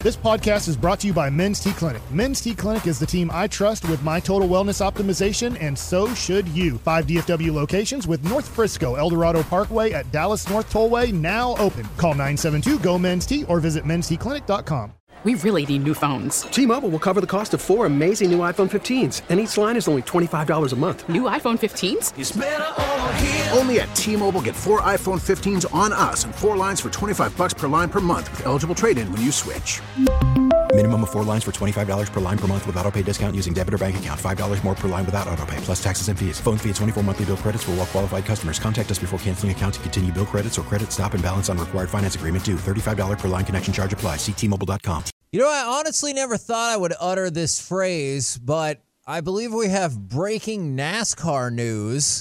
This podcast is brought to you by Men's T Clinic. Men's T Clinic is the team I trust with my total wellness optimization, and so should you. 5 DFW locations with North Frisco, Eldorado Parkway at Dallas North Tollway now open. Call 972-GO-MEN'S-T or visit mensteclinic.com. We really need new phones. T-Mobile will cover the cost of 4 amazing new iPhone 15s, and each line is only $25 a month. New iPhone 15s? It's better over here. Only at T-Mobile, get 4 iPhone 15s on us and 4 lines for $25 per line per month with eligible trade-in when you switch. Minimum of 4 lines for $25 per line per month with autopay discount using debit or bank account. $5 more per line without autopay, plus taxes and fees. Phone fee at 24 monthly bill credits for well-qualified customers. Contact us before canceling account to continue bill credits or credit stop and balance on required finance agreement due. $35 per line connection charge applies. See T-Mobile.com. You know, I honestly never thought I would utter this phrase, but I believe we have breaking NASCAR news.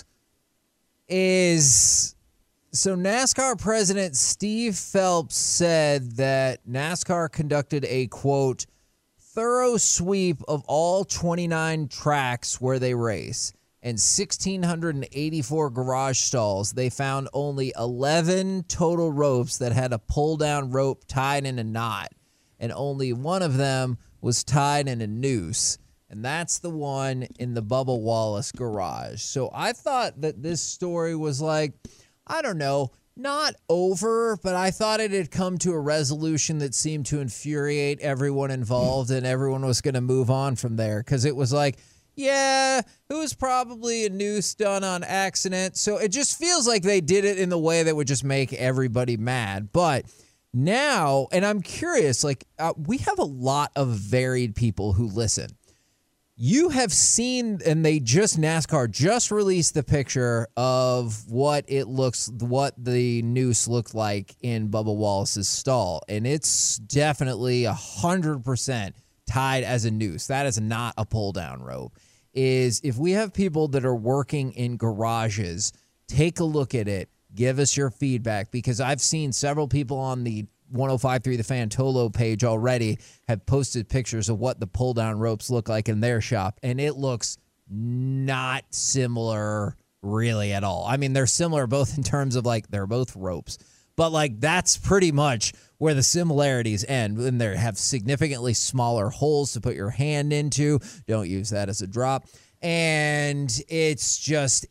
So NASCAR President Steve Phelps said that NASCAR conducted a, quote, thorough sweep of all 29 tracks where they race and 1,684 garage stalls. They found only 11 total ropes that had a pull-down rope tied in a knot, and only one of them was tied in a noose. And that's the one in the Bubba Wallace garage. So I thought that this story was like, I don't know, not over, but I thought it had come to a resolution that seemed to infuriate everyone involved, and everyone was going to move on from there. Because it was like, yeah, it was probably a noose done on accident. So it just feels like they did it in the way that would just make everybody mad. But now, and I'm curious, we have a lot of varied people who listen. You have seen, and NASCAR just released the picture of what the noose looked like in Bubba Wallace's stall. And it's definitely 100% tied as a noose. That is not a pull down rope. If we have people that are working in garages, take a look at it. Give us your feedback, because I've seen several people on the 105.3 The Fan Tolo page already have posted pictures of what the pull-down ropes look like in their shop, and it looks not similar really at all. I mean, they're similar both in terms of, they're both ropes, but, that's pretty much where the similarities end, and they have significantly smaller holes to put your hand into. Don't use that as a drop. And it's just,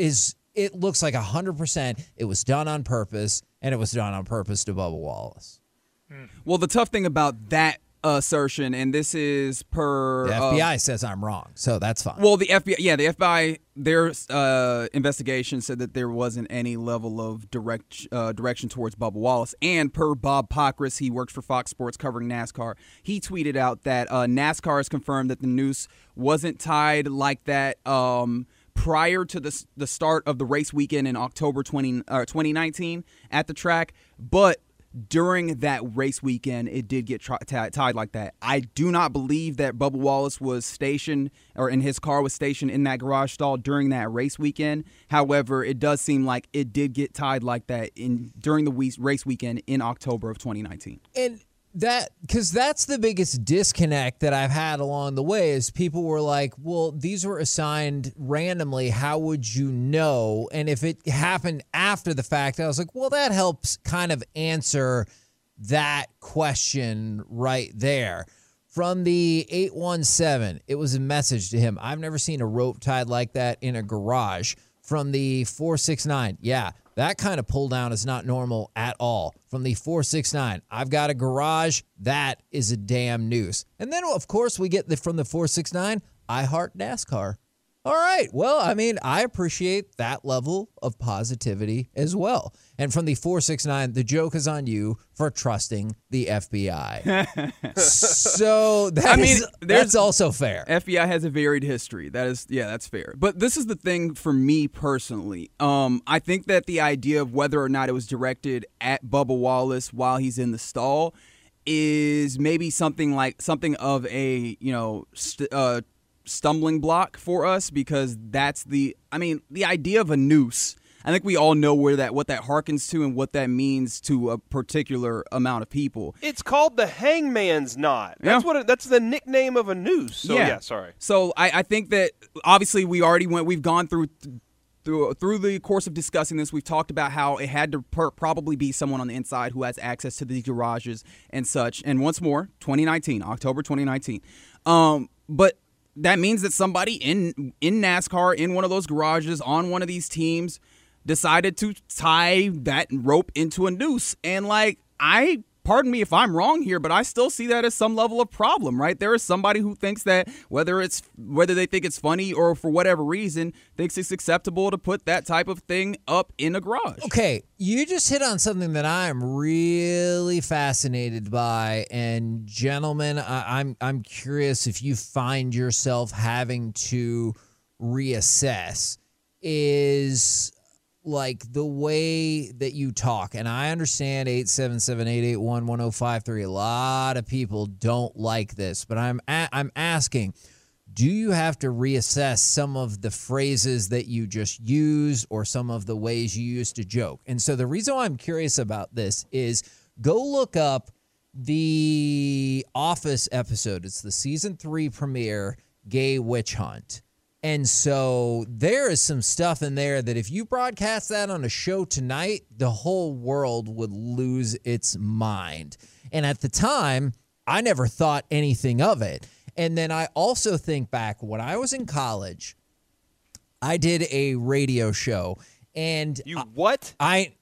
it looks like 100% it was done on purpose, and it was done on purpose to Bubba Wallace. Well, the tough thing about that assertion, and this is per... The FBI says I'm wrong, so that's fine. Well, the FBI, their investigation said that there wasn't any level of direction towards Bubba Wallace. And per Bob Pockrass, he works for Fox Sports covering NASCAR, he tweeted out that NASCAR has confirmed that the noose wasn't tied like that prior to the start of the race weekend in October 2019 at the track, but during that race weekend, it did get tied like that. I do not believe that Bubba Wallace was stationed, or in his car was stationed in that garage stall during that race weekend. However, it does seem like it did get tied like that during the race weekend in October of 2019. And because that's the biggest disconnect that I've had along the way is people were like, well, these were assigned randomly. How would you know? And if it happened after the fact, I was like, well, that helps kind of answer that question right there. From the 817, it was a message to him. I've never seen a rope tied like that in a garage. From the 469, yeah, that kind of pull down is not normal at all. From the 469, I've got a garage. That is a damn noose. And then, of course, we get from the 469, I heart NASCAR. All right. Well, I mean, I appreciate that level of positivity as well. And from the 469, the joke is on you for trusting the FBI. So that's also fair. FBI has a varied history. That's fair. But this is the thing for me personally. I think that the idea of whether or not it was directed at Bubba Wallace while he's in the stall is maybe something of a, stumbling block for us, because that's the idea of a noose. I think we all know what that harkens to and what that means to a particular amount of people. It's called the hangman's knot. That's the nickname of a noose. So yeah, sorry. So I think that obviously we've gone through through the course of discussing this, we've talked about how it had to probably be someone on the inside who has access to these garages and such. And once more, October 2019. But that means that somebody in NASCAR, in one of those garages, on one of these teams, decided to tie that rope into a noose. And pardon me if I'm wrong here, but I still see that as some level of problem, right? There is somebody who thinks that whether they think it's funny or for whatever reason, thinks it's acceptable to put that type of thing up in a garage. Okay, you just hit on something that I'm really fascinated by, and gentlemen, I'm curious if you find yourself having to reassess is the way that you talk. And I understand 877-881-1053. A lot of people don't like this, but I'm asking, do you have to reassess some of the phrases that you just use or some of the ways you used to joke? And so the reason why I'm curious about this is go look up the Office episode. It's the season 3 premiere, Gay Witch Hunt. And so there is some stuff in there that if you broadcast that on a show tonight, the whole world would lose its mind. And at the time, I never thought anything of it. And then I also think back when I was in college, I did a radio show. And you what?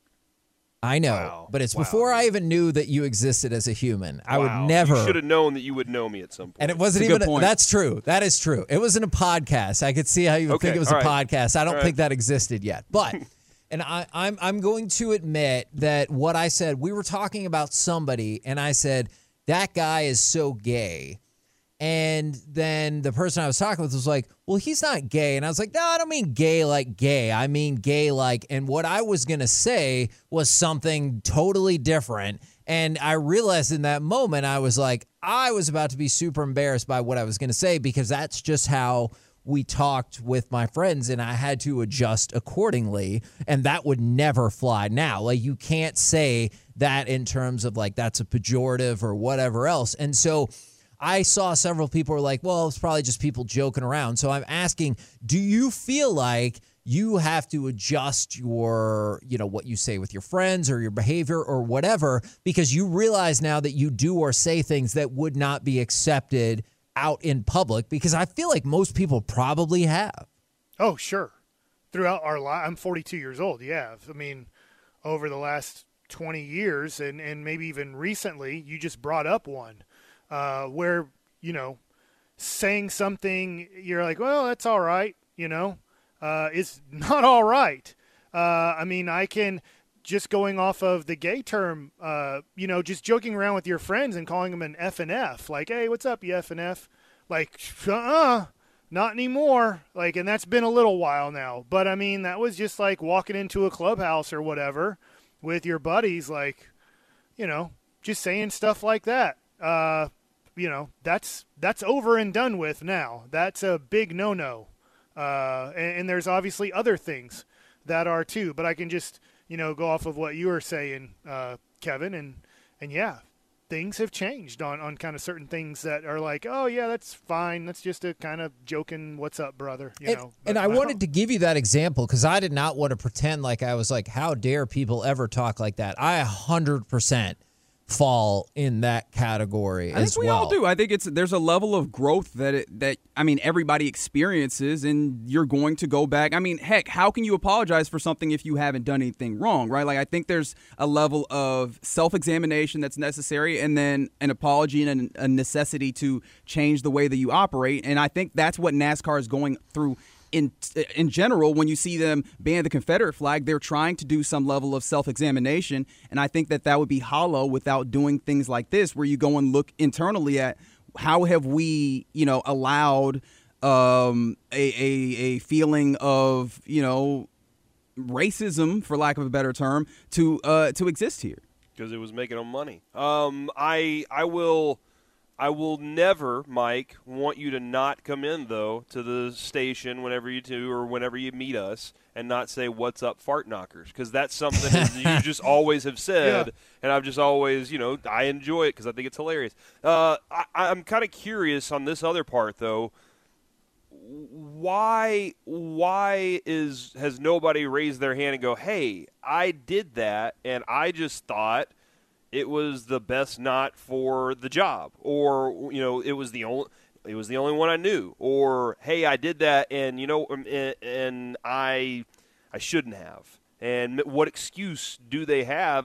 I know, wow. But it's before I even knew that you existed as a human. I would never. You should have known that you would know me at some point. And it wasn't even. That's true. That is true. It wasn't a podcast. I could see how you would think it was a podcast. I don't think that existed yet. But, and I'm going to admit that what I said, we were talking about somebody, and I said, that guy is so gay. And then the person I was talking with was like, well, he's not gay. And I was like, no, I don't mean gay like gay. I mean gay like, and what I was going to say was something totally different. And I realized in that moment, I was like, I was about to be super embarrassed by what I was going to say because that's just how we talked with my friends, and I had to adjust accordingly. And that would never fly now. You can't say that in terms of that's a pejorative or whatever else. And so I saw several people were like, well, it's probably just people joking around. So I'm asking, do you feel like you have to adjust your, what you say with your friends or your behavior or whatever, because you realize now that you do or say things that would not be accepted out in public? Because I feel like most people probably have. Oh, sure. Throughout our life, I'm 42 years old. Yeah. I mean, over the last 20 years and maybe even recently, you just brought up one. Where, saying something, you're like, well, that's all right, it's not all right. I mean, I can, just going off of the gay term, just joking around with your friends and calling them an F and F, like, hey, what's up, you F and F? Not anymore. And that's been a little while now. But, I mean, that was just walking into a clubhouse or whatever with your buddies, just saying stuff like that. That's over and done with now. That's a big no-no. And there's obviously other things that are too, but I can just, go off of what you were saying, Kevin, and yeah, things have changed on kind of certain things that are like, oh yeah, that's fine. That's just a kind of joking, what's up, brother, And I wanted to give you that example because I did not want to pretend like I was like, how dare people ever talk like that? I 100% fall in that category as well. I think we all do. I think there's a level of growth that everybody experiences, and you're going to go back. I mean, heck, how can you apologize for something if you haven't done anything wrong, right? I think there's a level of self-examination that's necessary, and then an apology and a necessity to change the way that you operate. And I think that's what NASCAR is going through. In general, when you see them ban the Confederate flag, they're trying to do some level of self-examination, and I think that would be hollow without doing things like this, where you go and look internally at how have we, allowed a feeling of, racism, for lack of a better term, to exist here. Because it was making them money. I will never, Mike, want you to not come in, though, to the station whenever you do or whenever you meet us and not say, what's up, fart knockers? Because that's something that you just always have said, yeah. And I've just always, I enjoy it because I think it's hilarious. I'm kind of curious on this other part, though. why has nobody raised their hand and go, hey, I did that, and I just thought it was the best knot for the job, or it was the only one I knew, or hey, I did that, and and I shouldn't have. And what excuse do they have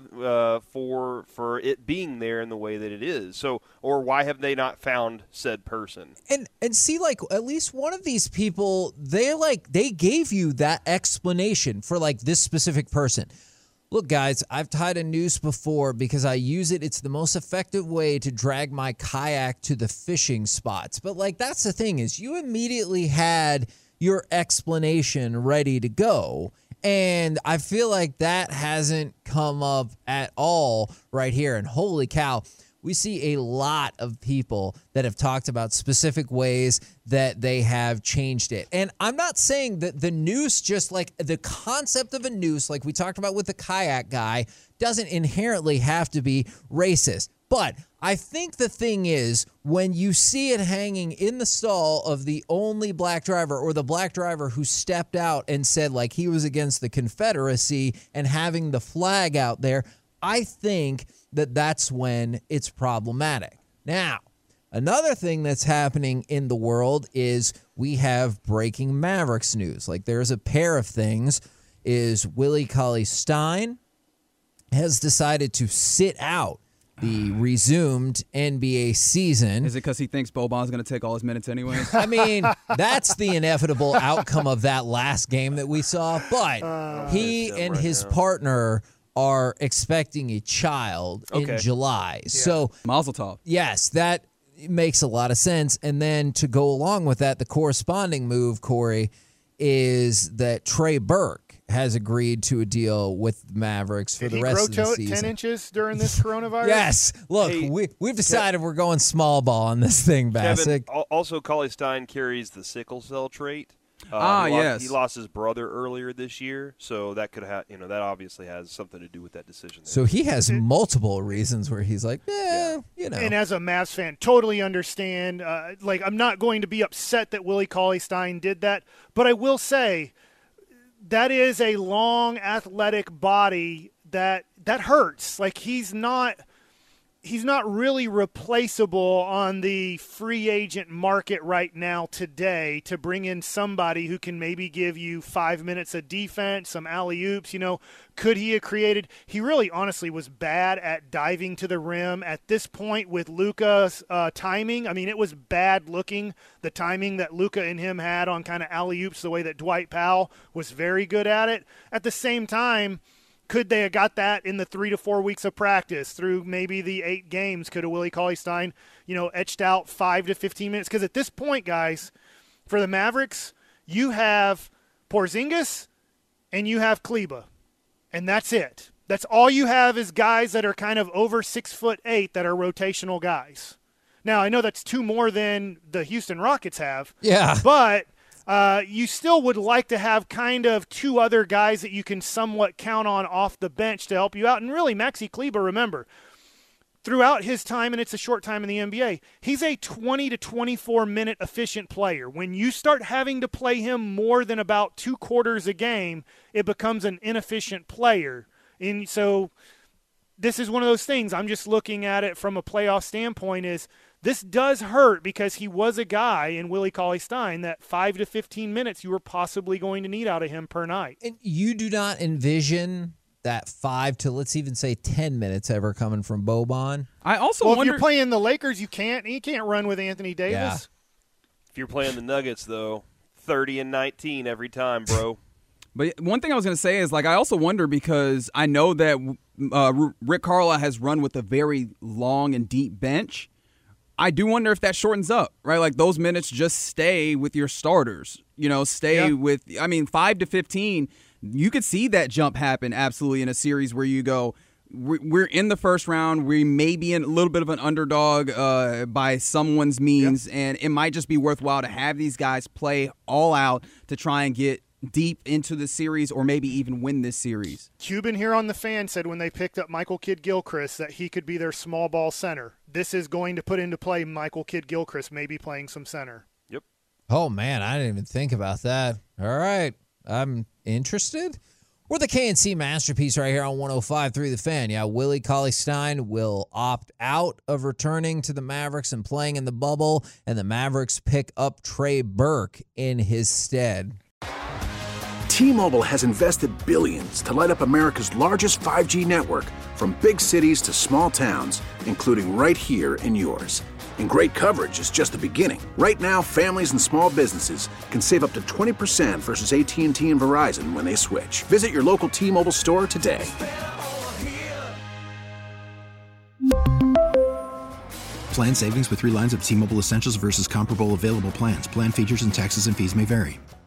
for it being there in the way that it is? So, or why have they not found said person? And see, like, at least one of these people, they gave you that explanation for like this specific person. Look, guys, I've tied a noose before because I use it. It's the most effective way to drag my kayak to the fishing spots. But like, that's the thing, is you immediately had your explanation ready to go. And I feel like that hasn't come up at all right here. And holy cow, we see a lot of people that have talked about specific ways that they have changed it. And I'm not saying that the noose, just like the concept of a noose, like we talked about with the kayak guy, doesn't inherently have to be racist. But I think the thing is, when you see it hanging in the stall of the only black driver, or the black driver who stepped out and said like he was against the Confederacy and having the flag out there, I think that that's when it's problematic. Now, another thing that's happening in the world is we have breaking Mavericks news. Like, there's a pair of things. Is Willie Cauley-Stein has decided to sit out the resumed NBA season. Is it because he thinks Boban's going to take all his minutes anyways? I mean, that's the inevitable outcome of that last game that we saw. But he and his partner are expecting a child in July. Yeah. So, Mazel tov. Yes, that makes a lot of sense. And then to go along with that, the corresponding move, Corey, is that Trey Burke has agreed to a deal with the Mavericks for the rest of the season. Did he grow 10 inches during this coronavirus? Yes. Look, we've decided we're going small ball on this thing, Bassick. Kevin, also, Cauley-Stein carries the sickle cell trait. Yes. He lost his brother earlier this year, so that could have, that obviously has something to do with that decision. There. So he has multiple reasons where he's like, And as a Mavs fan, totally understand. I'm not going to be upset that Willie Cauley-Stein did that, but I will say that is a long, athletic body that hurts. Like, he's not really replaceable on the free agent market right now today to bring in somebody who can maybe give you 5 minutes of defense, some alley-oops. Could he have created – he really honestly was bad at diving to the rim at this point with Luka's timing. I mean, it was bad looking, the timing that Luka and him had on kind of alley-oops, the way that Dwight Powell was very good at it. At the same time, could they have got that in the 3 to 4 weeks of practice through maybe the 8 games? Could have Willie Cauley-Stein, etched out 5 to 15 minutes? Because at this point, guys, for the Mavericks, you have Porzingis and you have Kleba, and that's it. That's all you have is guys that are kind of over 6'8" that are rotational guys. Now, I know that's 2 more than the Houston Rockets have. Yeah. But you still would like to have kind of 2 other guys that you can somewhat count on off the bench to help you out. And really, Maxi Kleber, remember, throughout his time, and it's a short time in the NBA, he's a 20 to 24-minute efficient player. When you start having to play him more than about 2 quarters a game, it becomes an inefficient player. And so this is one of those things. I'm just looking at it from a playoff standpoint is this does hurt because he was a guy in Willie Cauley-Stein that 5 to 15 minutes you were possibly going to need out of him per night. And you do not envision that 5 to, let's even say, 10 minutes ever coming from Boban? I also wonder, if you're playing the Lakers, you can't run with Anthony Davis. Yeah. If you're playing the Nuggets, though, 30 and 19 every time, bro. But one thing I was going to say is, I also wonder because I know that Rick Carlisle has run with a very long and deep bench. I do wonder if that shortens up, right? Like, those minutes just stay with your starters, with, 5 to 15. You could see that jump happen absolutely in a series where you go, we're in the first round. We may be in a little bit of an underdog by someone's means, and it might just be worthwhile to have these guys play all out to try and get deep into the series or maybe even win this series. Cuban here on The Fan said when they picked up Michael Kidd-Gilchrist that he could be their small ball center. This is going to put into play Michael Kidd-Gilchrist maybe playing some center. Yep. Oh, man, I didn't even think about that. All right, I'm interested. We're the KNC Masterpiece right here on 105.3 The Fan. Yeah, Willie Cauley-Stein will opt out of returning to the Mavericks and playing in the bubble, and the Mavericks pick up Trey Burke in his stead. T-Mobile has invested billions to light up America's largest 5G network, from big cities to small towns, including right here in yours. And great coverage is just the beginning. Right now, families and small businesses can save up to 20% versus AT&T and Verizon when they switch. Visit your local T-Mobile store today. Plan savings with 3 lines of T-Mobile Essentials versus comparable available plans. Plan features and taxes and fees may vary.